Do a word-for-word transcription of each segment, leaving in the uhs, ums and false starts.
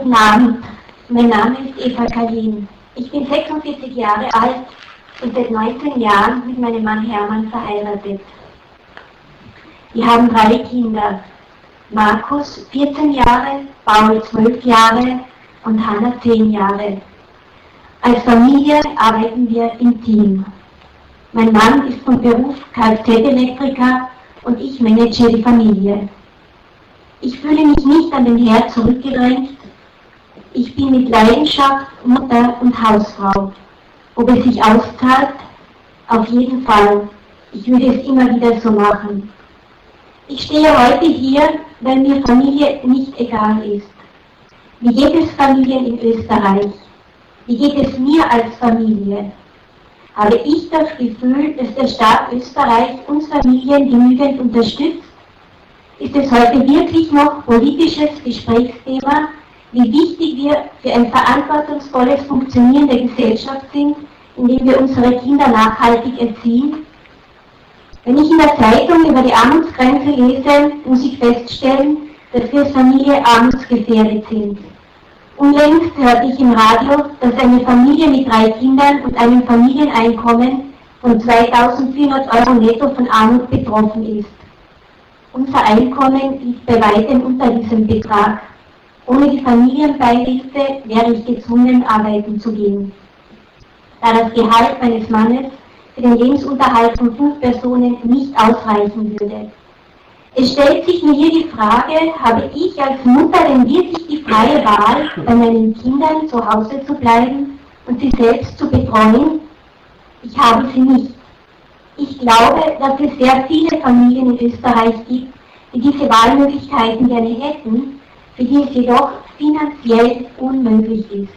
Guten Abend, mein Name ist Eva Kalin. Ich bin sechsundvierzig Jahre alt und seit neunzehn Jahren mit meinem Mann Hermann verheiratet. Wir haben drei Kinder, Markus vierzehn Jahre, Paul zwölf Jahre und Hanna zehn Jahre. Als Familie arbeiten wir im Team. Mein Mann ist von Beruf Kfz-Elektriker und ich manage die Familie. Ich fühle mich nicht an den Herd zurückgedrängt. Ich bin mit Leidenschaft Mutter und Hausfrau. Ob es sich auszahlt? Auf jeden Fall. Ich würde es immer wieder so machen. Ich stehe heute hier, weil mir Familie nicht egal ist. Wie geht es Familien in Österreich? Wie geht es mir als Familie? Habe ich das Gefühl, dass der Staat Österreich uns Familien genügend unterstützt? Ist es heute wirklich noch politisches Gesprächsthema, wie wichtig wir für ein verantwortungsvolles Funktionieren der Gesellschaft sind, indem wir unsere Kinder nachhaltig erziehen? Wenn ich in der Zeitung über die Armutsgrenze lese, muss ich feststellen, dass wir als Familie armutsgefährdet sind. Unlängst hörte ich im Radio, dass eine Familie mit drei Kindern und einem Familieneinkommen von zweitausendvierhundert Euro netto von Armut betroffen ist. Unser Einkommen liegt bei weitem unter diesem Betrag. Ohne die Familienbeihilfe wäre ich gezwungen, arbeiten zu gehen. Da das Gehalt meines Mannes für den Lebensunterhalt von fünf Personen nicht ausreichen würde. Es stellt sich mir hier die Frage, habe ich als Mutter denn wirklich die freie Wahl, bei meinen Kindern zu Hause zu bleiben und sie selbst zu betreuen? Ich habe sie nicht. Ich glaube, dass es sehr viele Familien in Österreich gibt, die diese Wahlmöglichkeiten gerne hätten, für die es jedoch finanziell unmöglich ist.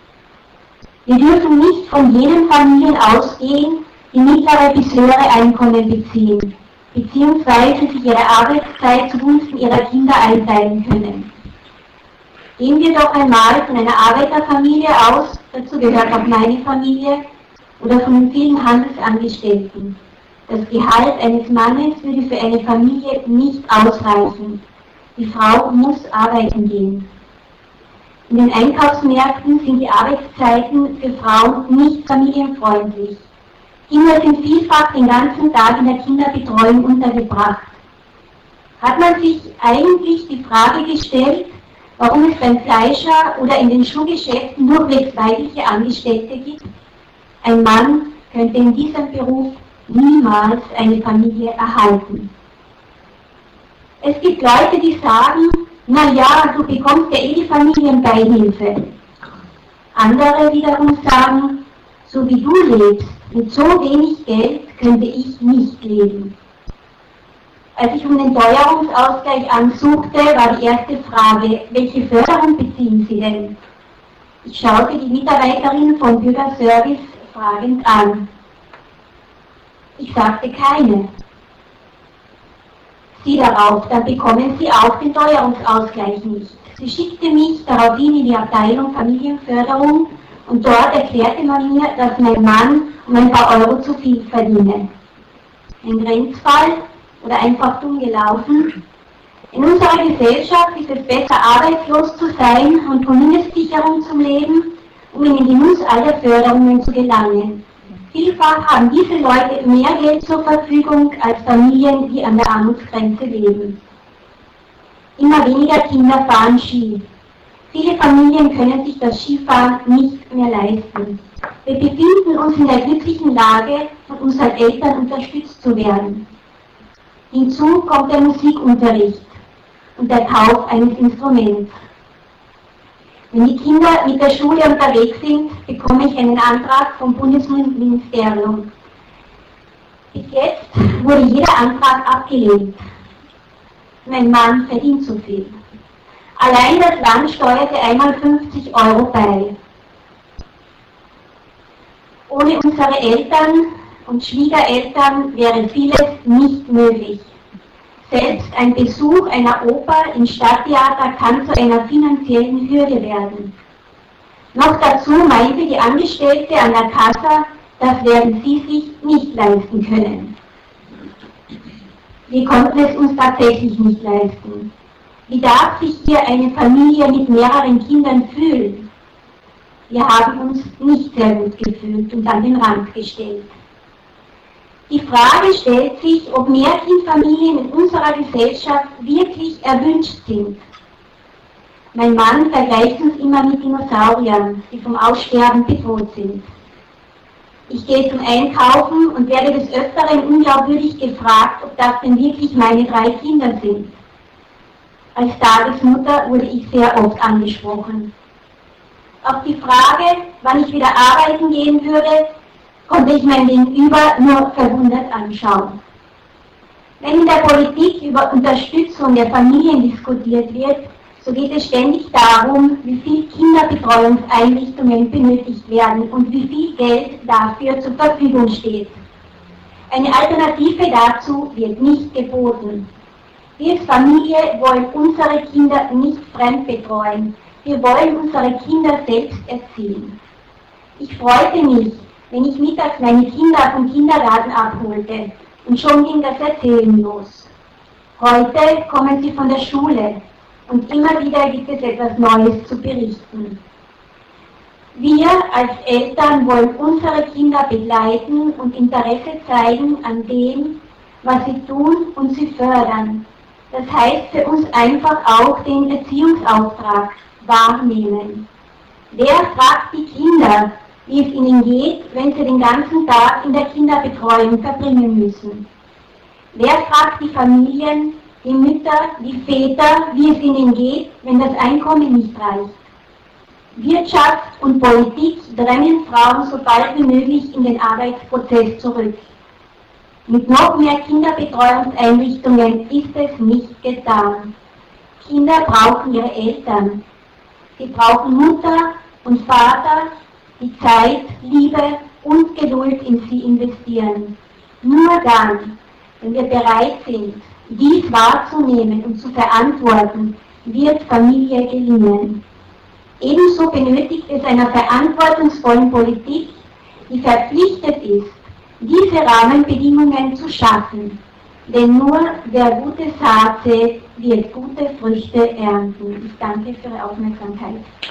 Wir dürfen nicht von jenen Familien ausgehen, die mittlere bis höhere Einkommen beziehen, beziehungsweise sich ihre Arbeitszeit zugunsten ihrer Kinder einteilen können. Gehen wir doch einmal von einer Arbeiterfamilie aus, dazu gehört auch meine Familie, oder von den vielen Handelsangestellten. Das Gehalt eines Mannes würde für eine Familie nicht ausreichen. Die Frau muss arbeiten gehen. In den Einkaufsmärkten sind die Arbeitszeiten für Frauen nicht familienfreundlich. Kinder sind vielfach den ganzen Tag in der Kinderbetreuung untergebracht. Hat man sich eigentlich die Frage gestellt, warum es beim Fleischer oder in den Schuhgeschäften durchwegs weibliche Angestellte gibt? Ein Mann könnte in diesem Beruf niemals eine Familie erhalten. Es gibt Leute, die sagen, na ja, du bekommst ja eh die Familienbeihilfe. Andere wiederum sagen, so wie du lebst, mit so wenig Geld könnte ich nicht leben. Als ich um den Teuerungsausgleich ansuchte, war die erste Frage, welche Förderung beziehen Sie denn? Ich schaute die Mitarbeiterin vom Bürgerservice fragend an. Ich sagte keine. Sie darauf, dann bekommen Sie auch den Teuerungsausgleich nicht. Sie schickte mich daraufhin in die Abteilung Familienförderung und dort erklärte man mir, dass mein Mann um ein paar Euro zu viel verdiene. Ein Grenzfall oder einfach dumm gelaufen? In unserer Gesellschaft ist es besser, arbeitslos zu sein und von Mindestsicherung zu leben, um in den Genuss aller Förderungen zu gelangen. Vielfach haben diese Leute mehr Geld zur Verfügung als Familien, die an der Armutsgrenze leben. Immer weniger Kinder fahren Ski. Viele Familien können sich das Skifahren nicht mehr leisten. Wir befinden uns in der glücklichen Lage, von unseren Eltern unterstützt zu werden. Hinzu kommt der Musikunterricht und der Kauf eines Instruments. Wenn die Kinder mit der Schule unterwegs sind, bekomme ich einen Antrag vom Bundesministerium. Bis jetzt wurde jeder Antrag abgelehnt. Mein Mann verdient zu viel. Allein das Land steuerte einmal fünfzig Euro bei. Ohne unsere Eltern und Schwiegereltern wäre vieles nicht möglich. Selbst ein Besuch einer Oper im Stadttheater kann zu einer finanziellen Hürde werden. Noch dazu meinte die Angestellte an der Kasse, das werden sie sich nicht leisten können. Wir konnten es uns tatsächlich nicht leisten. Wie darf sich hier eine Familie mit mehreren Kindern fühlen? Wir haben uns nicht sehr gut gefühlt und an den Rand gestellt. Die Frage stellt sich, ob Mehrkindfamilien in unserer Gesellschaft wirklich erwünscht sind. Mein Mann vergleicht uns immer mit Dinosauriern, die vom Aussterben bedroht sind. Ich gehe zum Einkaufen und werde des Öfteren unglaubwürdig gefragt, ob das denn wirklich meine drei Kinder sind. Als Tagesmutter wurde ich sehr oft angesprochen. Auf die Frage, wann ich wieder arbeiten gehen würde, konnte ich mein Gegenüber nur verwundert anschauen. Wenn in der Politik über Unterstützung der Familien diskutiert wird, so geht es ständig darum, wie viel Kinderbetreuungseinrichtungen benötigt werden und wie viel Geld dafür zur Verfügung steht. Eine Alternative dazu wird nicht geboten. Wir als Familie wollen unsere Kinder nicht fremdbetreuen. Wir wollen unsere Kinder selbst erziehen. Ich freute mich, wenn ich mittags meine Kinder vom Kindergarten abholte, und schon ging das Erzählen los. Heute kommen sie von der Schule und immer wieder gibt es etwas Neues zu berichten. Wir als Eltern wollen unsere Kinder begleiten und Interesse zeigen an dem, was sie tun und sie fördern. Das heißt für uns einfach auch den Erziehungsauftrag wahrnehmen. Wer fragt die Kinder, wie es ihnen geht, wenn sie den ganzen Tag in der Kinderbetreuung verbringen müssen? Wer fragt die Familien, die Mütter, die Väter, wie es ihnen geht, wenn das Einkommen nicht reicht? Wirtschaft und Politik drängen Frauen so bald wie möglich in den Arbeitsprozess zurück. Mit noch mehr Kinderbetreuungseinrichtungen ist es nicht getan. Kinder brauchen ihre Eltern. Sie brauchen Mutter und Vater, die Zeit, Liebe und Geduld in sie investieren. Nur dann, wenn wir bereit sind, dies wahrzunehmen und zu verantworten, wird Familie gelingen. Ebenso benötigt es einer verantwortungsvollen Politik, die verpflichtet ist, diese Rahmenbedingungen zu schaffen. Denn nur wer gute Saat sät, wird gute Früchte ernten. Ich danke für Ihre Aufmerksamkeit.